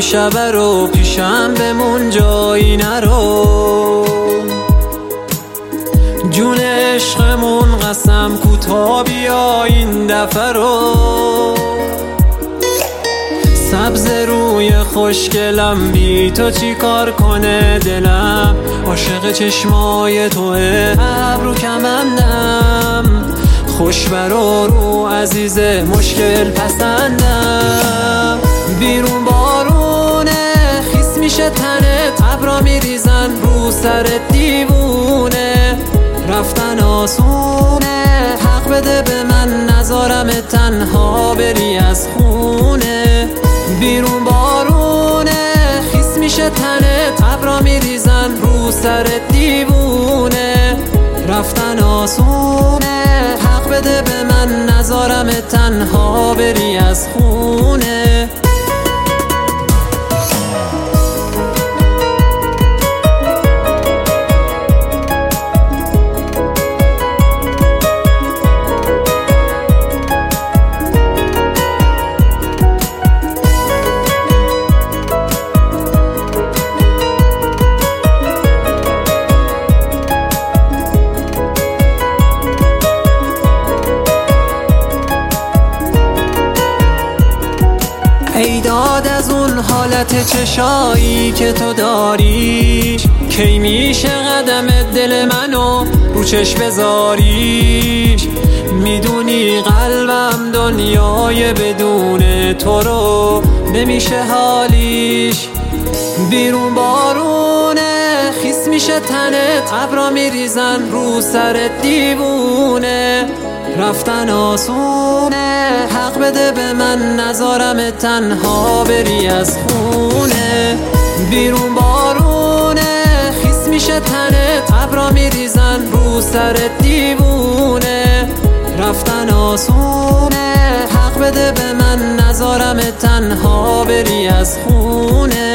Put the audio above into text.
شب رو پیشم بمون جایی نرو. جون عشقمون قسم کوتا بیا این دفعه رو. سبز روی خوشگلم بی تو چی کار کنه دلم، عاشق چشمای توه ابرو کمندم. خوش برو رو عزیز مشکل پسندم. بیرون بارونه خیس میشه تنت، ابرا میریزن رو سرت دیوونه. رفتن آسونه حق بده به من نذارم تنها بری از خونه. بیرون بارونه خیس میشه تنت، ابرا میریزن رو سرت دیوونه. رفتن آسونه حق بده به من نذارم تنها بری از خونه. ای داد از اون حالت چشایی که تو داریش، کی میشه قدم دل منو رو چشم بذاریش. میدونی قلبم دنیای بدون تو رو نمیشه حالیش. بیرون بارونه خیس میشه تنت، ابرا میریزن رو سرت دیوونه. رفتن آسونه حق بده به من نذارم تنها بری از خونه. بیرون بارونه خیس میشه تنت، ابرا میریزن رو سرت دیوونه. رفتن آسونه حق بده به من نذارم تنها بری از خونه.